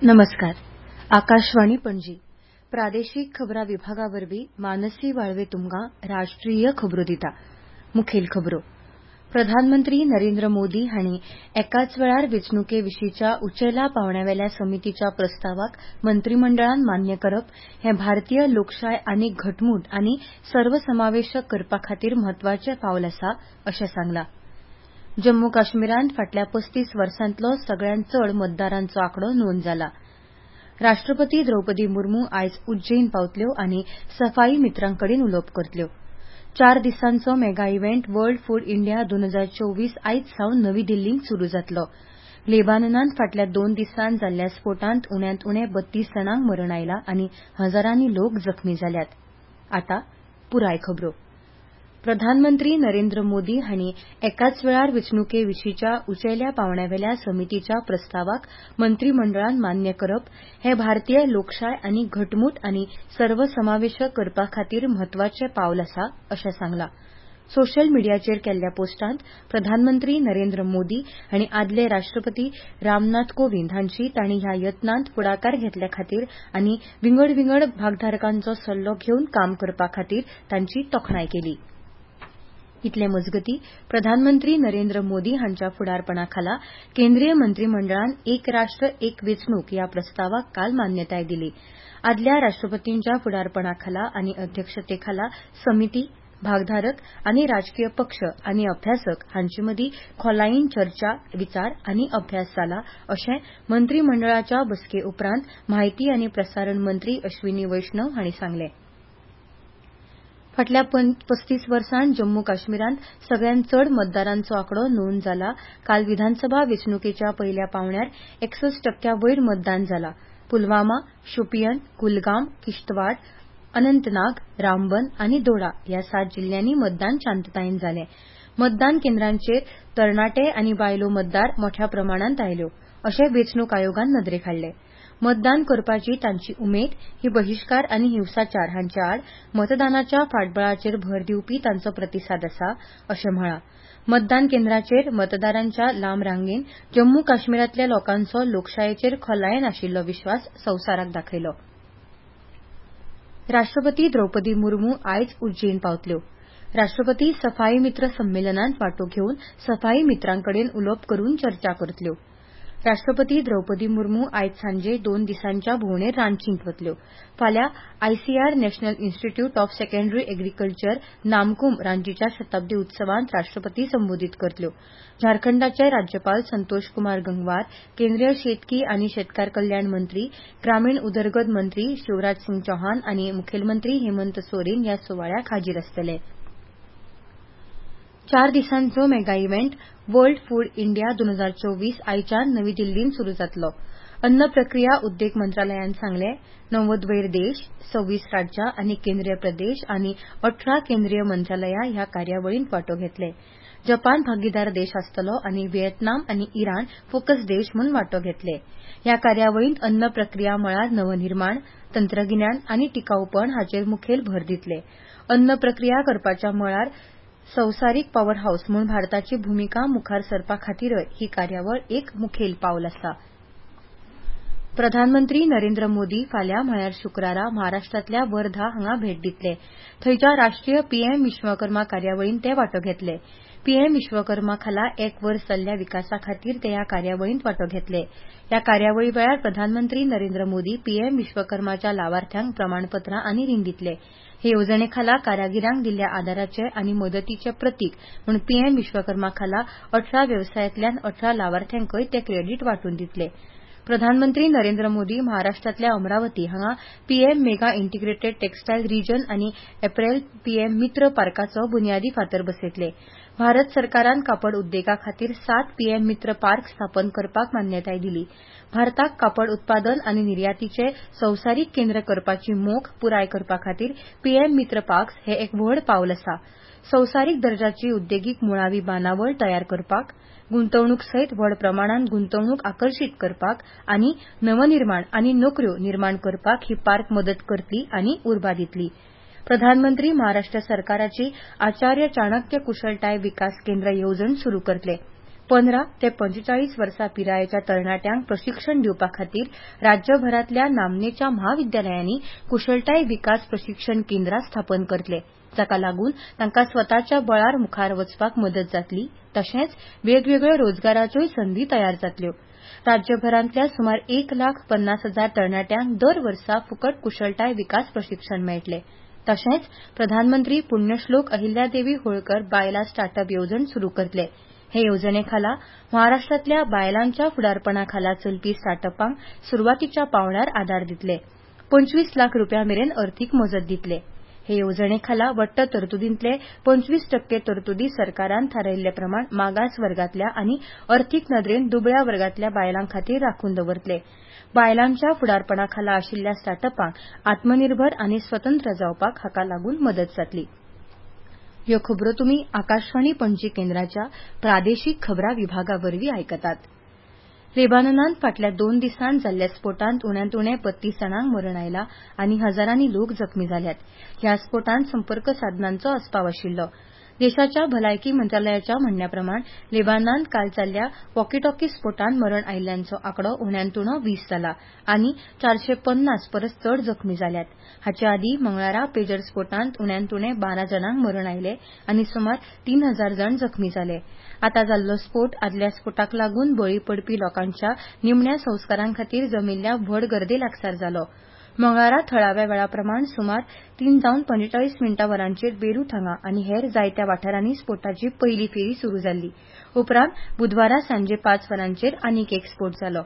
नमस्कार. आकाशवाणी पणजी प्रादेशिक खबरां विभागावरवीं मानसी वाळवे तुमकां राष्ट्रीय खबरो दिता. मुखेल खबरो. प्रधानमंत्री नरेंद्र मोदी हांणी एकाच वेळार वेंचणुके विशींच्या उंचेल्या पांवड्यावेल्या समितीच्या प्रस्तावाक मंत्रिमंडळान मान्य करप हें भारतीय लोकशाय आनीक घटमूट आनी सर्वसमावेशक करपा खातीर म्हत्वाचें पावल आसा अशें सांगलां. जम्मू काश्मीरांत फाटल्या 35 वर्सांतलो सगळ्यांत चड मतदारांचो आंकडो नोंद जाला. राष्ट्रपती द्रौपदी मुर्मू आयज उज्जैन पावतल्यो आनी सफाई मित्रांकडेन उलोवप करतल्यो. 4 दिसांचो mega event world food India 2024 आयज सावन नवी दिल्लींत सुरू जातलो. लेबाननांत फाटल्या 2 दिसांत जाल्ल्या स्फोटांत उण्यांत उणे 32 जाणांक मरण आयलां आनी हजारांनी लोक जखमी जाल्यात. आतां पुराय खबरो. प्रधानमंत्री नरेंद्र मोदी हांणी एकाच वेळार वेंचणुके विशींच्या उंचेल्या पांवड्यावेल्या समितीच्या प्रस्तावाक मंत्रिमंडळान मान्य करप हें भारतीय लोकशाय आनीक घटमूट आनी सर्वसमावेशक करपा खातीर म्हत्वाचें पावल आसा अशें सांगलां. सोशल मिडियाचेर केल्ल्या पोस्टांत प्रधानमंत्री नरेंद्र मोदी हांणी आदले राष्ट्रपती रामनाथ कोविंद हांची तांणी ह्या यत्नांत फुडाकार घेतल्या खातीर आनी विंगड भागधारकांचो सल्लो घेवन काम करपा खातीर तांची तोखणाय केली. इतले मजगतीं प्रधानमंत्री नरेंद्र मोदी हांच्या फुडारपणाखाला केंद्रीय मंत्रिमंडळान एक राष्ट्र एक वेंचणूक ह्या प्रस्तावाक काल मान्यताय दिली. आदल्या राष्ट्रपतींच्या फुडारपणाखाला आनी अध्यक्षतेखाला समिती, भागधारक आनी राजकीय पक्ष आनी अभ्यासक हांचे मदीं खोलायेन चर्चा, विचार आनी अभ्यास जाला अशें मंत्रिमंडळाच्या बसके उपरांत म्हायती आनी प्रसारण मंत्री अश्विनी वैष्णव हांणी सांगलें. फाटल्या 35 वर्सांत जम्मू काश्मीरांत सगळ्यांत चड मतदारांचो आंकडो नोंद जाला. काल विधानसभा वेंचणुकेच्या पयल्या पांवड्यार 61% वयर मतदान जालां. पुलवामा, शोपियान, कुलगाम, किश्तवाड, अनंतनाग, रामबन आनी दोडा ह्या 7 जिल्ल्यांनी मतदान शांततायेन जालें. मतदान केंद्रांचेर तरणाटे आनी बायलो मतदार मोठ्या प्रमाणांत आयल्यो अशें वेंचणूक आयोगान नदरेक हाडलें. मतदान करपाची तांची उमेद ही बहिष्कार आनी हिंसाचार हांचे आड मतदानाच्या फाटबळाचेर भर दिवपी तांचो प्रतिसाद आसा अशें म्हळां. मतदान केंद्राचेर मतदारांच्या लांब रांगेन जम्मू काश्मीरांतल्या लोकांचो लोकशायेचेर खोलायेन आशिल्लो विश्वास संवसाराक दाखयलो. राष्ट्रपती द्रौपदी मुर्मू आयज उज्जैन पावतल्यो. राष्ट्रपती सफाई मित्र संमेलनांत वांटो घेवन सफाई मित्रांकडेन उलोवप करून चर्चा करतल्यो. राष्ट्रपती द्रौपदी मुर्मू आयज सांजे 2 दिसांच्या भोंवडेर रांचींत वतल्यो. फाल्यां ICR national institute of secondary agriculture Namkum रांचीच्या शताब्दी उत्सवांत राष्ट्रपती संबोधीत करतल्यो. झारखंडाचे राज्यपाल संतोष कुमार गंगवार, केंद्रीय शेतकी आनी शेतकार कल्याण मंत्री, ग्रामीण उदरगत मंत्री शिवराज सिंग चौहान आनी मुखेलमंत्री हेमंत सोरेन ह्या सुवाळ्याक हाजीर आसतले. 4 दिसांचो mega event world food India 2024 आयच्यान नवी दिल्लींत सुरू जातलो. अन्न प्रक्रिया उद्देग मंत्रालयान सांगलें. 90 वयर देश, 26 राज्यां आनी केंद्रीय प्रदेश आनी 18 केंद्रीय मंत्रालयां ह्या कार्यावळींत वांटो घेतले. जपान भागीदार देश आसतलो आनी व्हिएतनाम आनी इराण फोकस देश म्हूण वांटो घेतले. ह्या कार्यावळींत अन्न प्रक्रिया मळार नवनिर्माण, तंत्रगिन्यान आनी टिकाऊपण हाचेर मुखेल भर दितले. अन्न प्रक्रिया करपाच्या मळार संवसारीक पॉवर हाऊस म्हूण भारताची भूमिका मुखार सरपा खातीरय ही कार्यावळ एक मुखेल पावल आसा. प्रधानमंत्री नरेंद्र मोदी फाल्यां म्हळ्यार शुक्रारा महाराष्ट्रांतल्या वर्धा हांगा भेट दितले. थंयच्या राष्ट्रीय पीएम विश्वकर्मा कार्यावळींत ते वांटो घेतले. पीएम विश्वकर्मा खाला 1 वर्स जाल्ल्या विकासा खातीर ते ह्या कार्यावळींत वांटो घेतले. ह्या कार्यावळी वेळार प्रधानमंत्री नरेंद्र मोदी पीएम विश्वकर्माच्या लावार्थ्यांक प्रमाणपत्रां आनी रीण दितले. हे येवजणेखाला कारागिरांक दिल्ल्या आदाराचे आनी मदतीचे प्रतीक म्हूण पीएम विश्वकर्मा खाला 18 वेवसायांतल्यान 18 लावार्थ्यांकय ते क्रेडीट वांटून दितले. प्रधानमंत्री नरेंद्र मोदी महाराष्ट्रांतल्या अमरावती हांगा PM mega integrated textile region आनी एप्रेल पीएम मित्र पार्काचो बुन्यादी फातर बसयतले. भारत सरकारान कापड उद्देगा खातीर 7 पीएम मित्र पार्क स्थापन करपाक मान्यताय दिली. भारताक कापड उत्पादन आनी निर्यातीचे संवसारीक केंद्र करपाची मोख पुराय करपा खातीर पीएम मित्र पार्क्स हे एक व्हड पावल आसा. संवसारीक दर्जाची उद्देगीक मुळावी बांदावळ तयार करपाक, गुंतवणूक सयत व्हड प्रमाणांत गुंतवणूक आकर्षित करपाक आनी नवनिर्माण आनी नोकऱ्यो निर्माण करपाक ही पार्क मदत करतली आनी उर्बा दितली. प्रधानमंत्री महाराष्ट्र सरकाराची आचार्य चाणक्य कुशळटाय विकास केंद्र येवजण सुरू करतले. 15 ते 45 वर्सां पिरायेच्या तरणाट्यांक प्रशिक्षण दिवपा खातीर राज्यभरातल्या नामनेच्या महाविद्यालयांनी कुशळटाय विकास प्रशिक्षण केंद्रां स्थापन करतले, जाका लागून तांकां स्वताच्या बळार मुखार वचपाक मदत जातली, तशेंच वेगवेगळ्यो रोजगाराच्योय संदी तयार जातल्यो. राज्यभरांतल्या सुमार 1,50,000 तरणाट्यांक दर वर्सा फुकट कुशळटाय विकास प्रशिक्षण मेळटले. तशेंच प्रधानमंत्री पुण्यश्लोक अहिल्यादेवी होळकर बायला स्टार्टअप येवजण सुरू करतले. हे येवजणेखाला महाराष्ट्रातल्या बायलांच्या फुडारपणाखाला चलपी स्टार्टअपांक सुरवातीच्या पावण्यार आदार दितले. 25 लाख रुपयांमेरेन अर्थीक मजत दितले. हे येवजणेखाला वट्ट तरतुदींतले 25% तरतुदी सरकारान थारायिल्ले प्रमाण मागास वर्गातल्या आनी अर्थीक नदरेन दुबळ्या वर्गातल्या बायलांखातीर राखून दवरतले. बायलांच्या फुडारपणाखाला आशिल्ल्या स्टार्टअपांक आत्मनिर्भर आनी स्वतंत्र जावपाक हाका लागून मदत जातली. ह्यो खबरो तुमी आकाशवाणी पणजी केंद्राच्या प्रादेशीक खबरां विभागावरवीं आयकतात. लेबाननांत फाटल्या 2 दिसांत जाल्ल्या स्फोटांत उण्यांत उणे 32 जाणांक मरण आयलां आनी हजारांनी लोक जखमी जाल्यात. ह्या स्फोटांत संपर्क साधनांचो आस्पाव आशिल्लो. देशाच्या भलायकी मंत्रालयाच्या म्हणण्याप्रमाण लेबाननांत काल जाल्ल्या वॉकी-टॉकी स्फोटांत मरण आयिल्ल्यांचो आंकडो उण्यांत उणो 20 जाला आनी 450 परस चड जखमी जाल्यात. हाचे आदीं मंगळारा पेजर स्फोटांत उण्यांत उणे 12 जाणांक मरण आयले आनी सुमार 3000 जण जखमी जाले. आतां जाल्लो स्फोट आदल्या स्फोटाक लागून बळी पडपी लोकांच्या निमण्या संस्कारांखातीर जमिल्ल्या व्हड गर्दे लागसार जालो. मंगळारा थळाव्या वेळाप्रमाण सुमार 3:45 वरांचेर बेरूत हांगा आनी हेर जायत्या वाठारांनी स्फोटाची पयली फेरी सुरू जाल्ली. उपरांत बुधवारा सांजे 5 वरांचेर आनीक एक स्फोट जालो.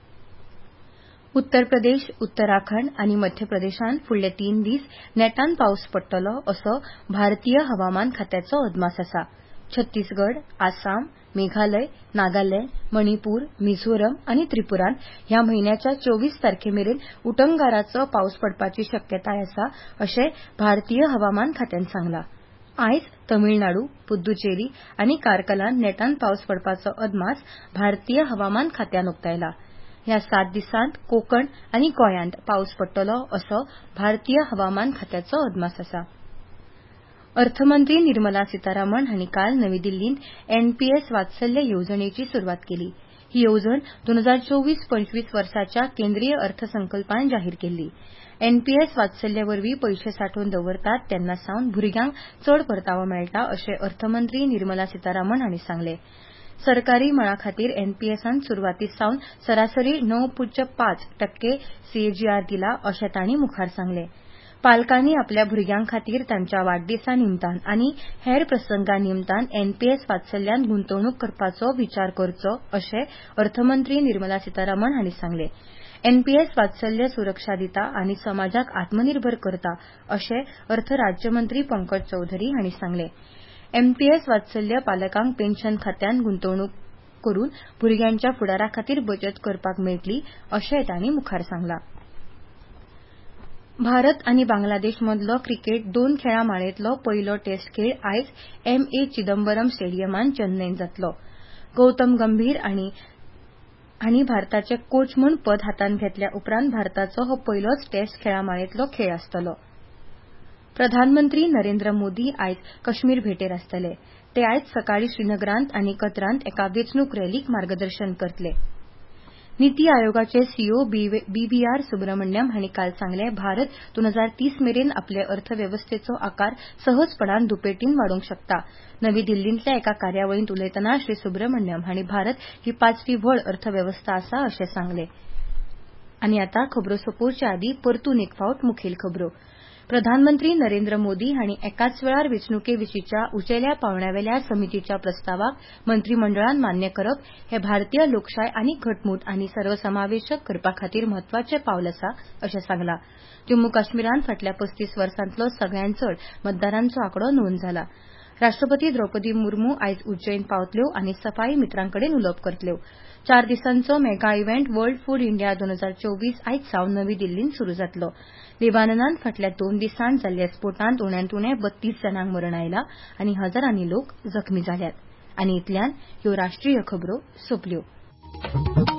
उत्तर प्रदेश, उत्तराखंड आनी मध्य प्रदेशांत फुडले 3 दीस नेटान पावस पडटलो असो भारतीय हवामान खात्याचो अदमास आसा. छत्तीसगड, आसाम, मेघालय, नागालँड, मणिपूर, मिझोरम आनी त्रिपुरांत ह्या म्हयन्याच्या 24 तारखेमेरेन उटंगाराचो पावस पडपाची शक्यताय आसा अशें भारतीय हवामान खात्यान सांगलां. आयज तमिळनाडू, पुद्दुचेरी आनी कारकलांत नेटान पावस पडपाचो अदमास भारतीय हवामान खात्यान उक्तायला. ह्या 7 दिसांत कोकण आनी गोंयांत पावस पडटलो असो भारतीय हवामान खात्याचो अदमास आसा. अर्थमंत्री निर्मला सीतारामन हांणी काल नवी दिल्लींत एनपीएस वात्सल्य येवजणेची सुरवात केली. ही येवजण 2024-25 वर्साच्या केंद्रीय अर्थसंकल्पान जाहीर केल्ली. एनपीएस वात्सल्य वरवीं पयशे सांठोवन दवरतात तेन्ना सावन भुरग्यांक चड परतावो मेळटा अशें अर्थमंत्री निर्मला सीतारामन हांणी सांगलें. सरकारी मळा खातीर एनपीएसान सुरवातीस सावन सरासरी 9.5% सीएजीआर दिला अशें तांणी मुखार सांगलें. पालकांनी आपल्या भुरग्यां खातीर तांच्या वाडदिसा निमतान आनी हेर प्रसंगां निमतान एनपीएस वात्सल्यांत गुंतवणूक करपाचो विचार करचो अशें अर्थमंत्री निर्मला सीतारामन हांणी सांगलें. एनपीएस वात्सल्य सुरक्षा दिता आनी समाजाक आत्मनिर्भर करता अशें अर्थ राज्यमंत्री पंकज चौधरी हांणी सांगलें. एनपीएस वात्सल्य पालकांक पेन्शन खात्यांत गुंतवणूक करून भुरग्यांच्या फुडारा खातीर बचत करपाक मेळटली अशेंय तांणी मुखार सांगलां. भारत आनी बांगलादेश मदलो क्रिकेट 2 खेळां माळेंतलो पयलो टेस्ट खेळ आयज एम.ए. चिदंबरम स्टेडियमांत चेन्नयंत जातलो. गौतम गंभीर हांणी भारताचें कोच म्हूण पद हातांत घेतल्या उपरांत भारताचो हो पयलोच टेस्ट खेळां माळेंतलो खेळ आसतलो. प्रधानमंत्री नरेंद्र मोदी आयज काश्मीर भेटेर आसतले. ते आयज सकाळीं श्रीनगरांत आनी कत्रांत एका वेंचणूक रॅलीक मार्गदर्शन करतले. नीती आयोगाचे सीईओ बीव्हीआर सुब्रमण्यम हांणी काल सांगलें भारत 2030 मेरेन आपले अर्थवेवस्थेचो आकार सहजपणान दुपेटीन वाडोवंक शकता. नवी दिल्लींतल्या एका कार्यावळींत उलयतना श्री सुब्रमण्यम हांणी भारत ही 5वी व्हड अर्थवेवस्था आसा अशें सांगलें. आनी आतां खबरो सोंपोवचे आदीं परतून एक फावट मुखेल खबरो. प्रधानमंत्री नरेंद्र मोदी हांणी एकाच वेळार वेंचणुके विशींच्या उंचेल्या पावंड्यावेल्या समितीच्या प्रस्तावाक मंत्रिमंडळान मान्य करप हें भारतीय लोकशाय आनीक घटमूट आनी सर्वसमावेशक करपा खातीर म्हत्वाचें पावल आसा अशें सांगलां. जम्मू काश्मीरांत फाटल्या 35 वर्सांतलो सगळ्यांत चड मतदारांचो आंकडो नोंद जाला. राष्ट्रपती द्रौपदी मुर्मू आयज उज्जैन पावतल्यो आनी सफाई मित्रांकडेन उलोवप करतल्यो. 4 दिसांचो mega event world food India 2024 आयज सावन नवी दिल्लींत सुरू जातलो. लेबाननांत फाटल्या 2 दिसांत जाल्ल्या स्फोटांत उण्यांत उणे 32 जाणांक मरण आयलां आनी हजारांनी लोक जखमी जाल्यात. आनी इतल्यान ह्यो राष्ट्रीय खबरो सोंपल्यो.